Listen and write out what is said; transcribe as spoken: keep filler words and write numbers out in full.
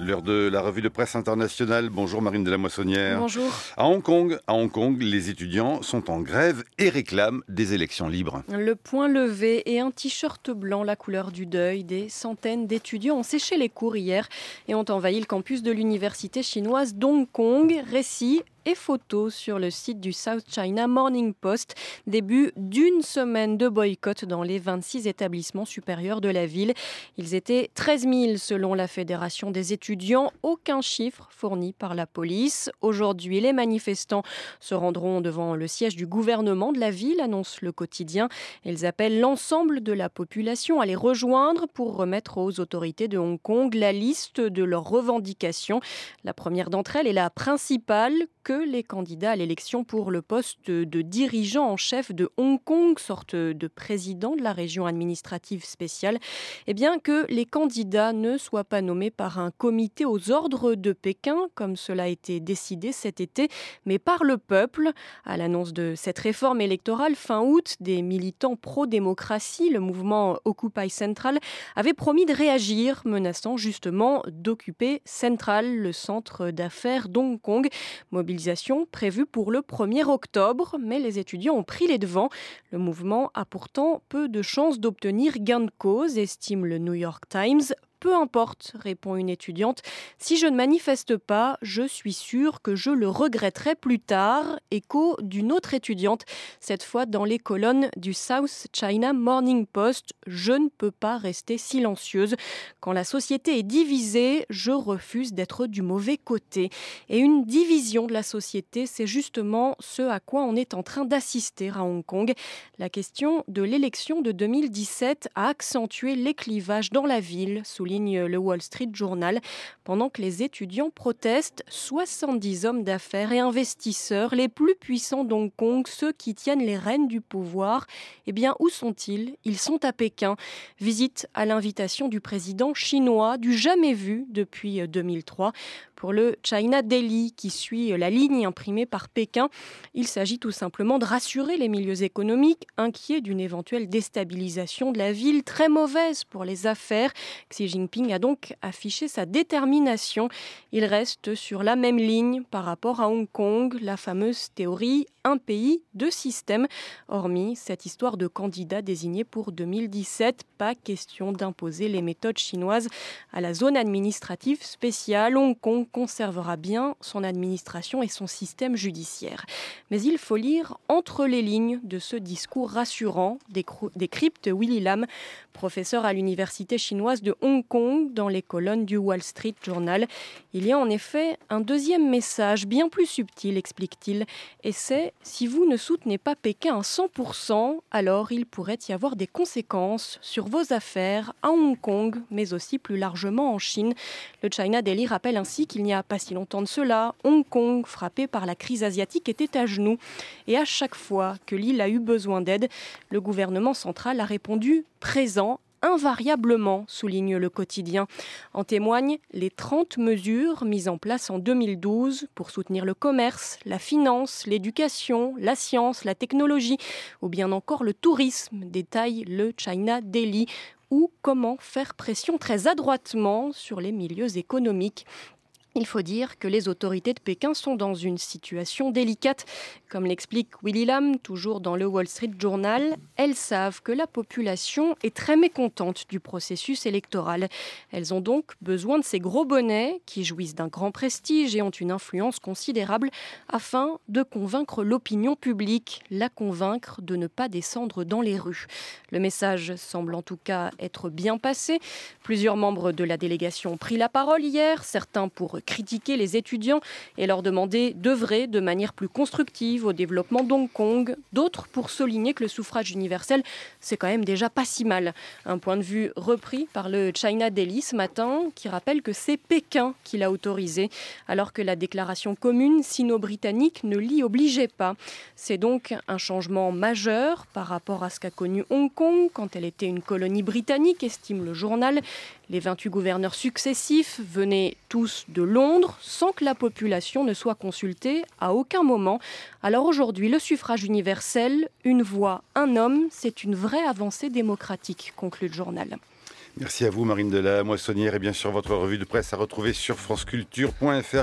L'heure de la revue de presse internationale. Bonjour Marine de la Moissonnière. Bonjour. À Hong Kong, à Hong Kong, les étudiants sont en grève et réclament des élections libres. Le poing levé et un t-shirt blanc, la couleur du deuil. Des centaines d'étudiants ont séché les cours hier et ont envahi le campus de l'université chinoise d'Hong Kong. Récit et photos sur le site du South China Morning Post. Début d'une semaine de boycott dans les vingt-six établissements supérieurs de la ville. Ils étaient treize mille selon la Fédération des étudiants. Aucun chiffre fourni par la police. Aujourd'hui, les manifestants se rendront devant le siège du gouvernement de la ville, annonce le quotidien. Ils appellent l'ensemble de la population à les rejoindre pour remettre aux autorités de Hong Kong la liste de leurs revendications. La première d'entre elles est la principale, que les candidats à l'élection pour le poste de dirigeant en chef de Hong Kong, sorte de président de la région administrative spéciale, eh bien que les candidats ne soient pas nommés par un comité aux ordres de Pékin, comme cela a été décidé cet été, mais par le peuple. À l'annonce de cette réforme électorale fin août, des militants pro-démocratie, le mouvement Occupy Central, avaient promis de réagir, menaçant justement d'occuper Central, le centre d'affaires d'Hong Kong. Mobilisation prévue pour le premier octobre, mais les étudiants ont pris les devants. Le mouvement a pourtant peu de chances d'obtenir gain de cause, estime le New York Times. Peu importe, répond une étudiante. Si je ne manifeste pas, je suis sûre que je le regretterai plus tard. Écho d'une autre étudiante, cette fois dans les colonnes du South China Morning Post. Je ne peux pas rester silencieuse. Quand la société est divisée, je refuse d'être du mauvais côté. Et une division de la société, c'est justement ce à quoi on est en train d'assister à Hong Kong. La question de l'élection de deux mille dix-sept a accentué les clivages dans la ville, souligne le Wall Street Journal. Pendant que les étudiants protestent, soixante-dix hommes d'affaires et investisseurs, les plus puissants d'Hong Kong, ceux qui tiennent les rênes du pouvoir, eh bien, où sont-ils ? Ils sont à Pékin. Visite à l'invitation du président chinois, du jamais vu depuis deux mille trois. Pour le China Daily, qui suit la ligne imprimée par Pékin, il s'agit tout simplement de rassurer les milieux économiques, inquiets d'une éventuelle déstabilisation de la ville, très mauvaise pour les affaires. Xi Jinping a donc affiché sa détermination. Il reste sur la même ligne par rapport à Hong Kong, la fameuse théorie « un pays, deux systèmes ». Hormis cette histoire de candidat désigné pour deux mille dix-sept, pas question d'imposer les méthodes chinoises à la zone administrative spéciale. Hong Kong conservera bien son administration et son système judiciaire. Mais il faut lire entre les lignes de ce discours rassurant, décrypte Willy Lam, professeur à l'université chinoise de Hong Kong, dans les colonnes du Wall Street Journal. Il y a en effet un deuxième message, bien plus subtil, explique-t-il, et c'est « si vous ne soutenez pas Pékin à cent pour cent, alors il pourrait y avoir des conséquences sur vos affaires à Hong Kong, mais aussi plus largement en Chine ». Le China Daily rappelle ainsi qu'il n'y a pas si longtemps de cela, Hong Kong, frappé par la crise asiatique, était à genoux. Et à chaque fois que l'île a eu besoin d'aide, le gouvernement central a répondu présent, invariablement, souligne le quotidien. En témoignent les trente mesures mises en place en deux mille douze pour soutenir le commerce, la finance, l'éducation, la science, la technologie ou bien encore le tourisme, détaille le China Daily, ou comment faire pression très adroitement sur les milieux économiques. Il faut dire que les autorités de Pékin sont dans une situation délicate. Comme l'explique Willy Lam, toujours dans le Wall Street Journal, elles savent que la population est très mécontente du processus électoral. Elles ont donc besoin de ces gros bonnets qui jouissent d'un grand prestige et ont une influence considérable afin de convaincre l'opinion publique, la convaincre de ne pas descendre dans les rues. Le message semble en tout cas être bien passé. Plusieurs membres de la délégation ont pris la parole hier, certains pour critiquer les étudiants et leur demander d'œuvrer de manière plus constructive au développement d'Hong Kong. D'autres pour souligner que le suffrage universel, c'est quand même déjà pas si mal. Un point de vue repris par le China Daily ce matin, qui rappelle que c'est Pékin qui l'a autorisé, alors que la déclaration commune sino-britannique ne l'y obligeait pas. C'est donc un changement majeur par rapport à ce qu'a connu Hong Kong quand elle était une colonie britannique, estime le journal. Les vingt-huit gouverneurs successifs venaient tous de Londres sans que la population ne soit consultée à aucun moment. Alors aujourd'hui, le suffrage universel, une voix, un homme, c'est une vraie avancée démocratique, conclut le journal. Merci à vous Marine de la Moissonnière et bien sûr votre revue de presse à retrouver sur franceculture point fr.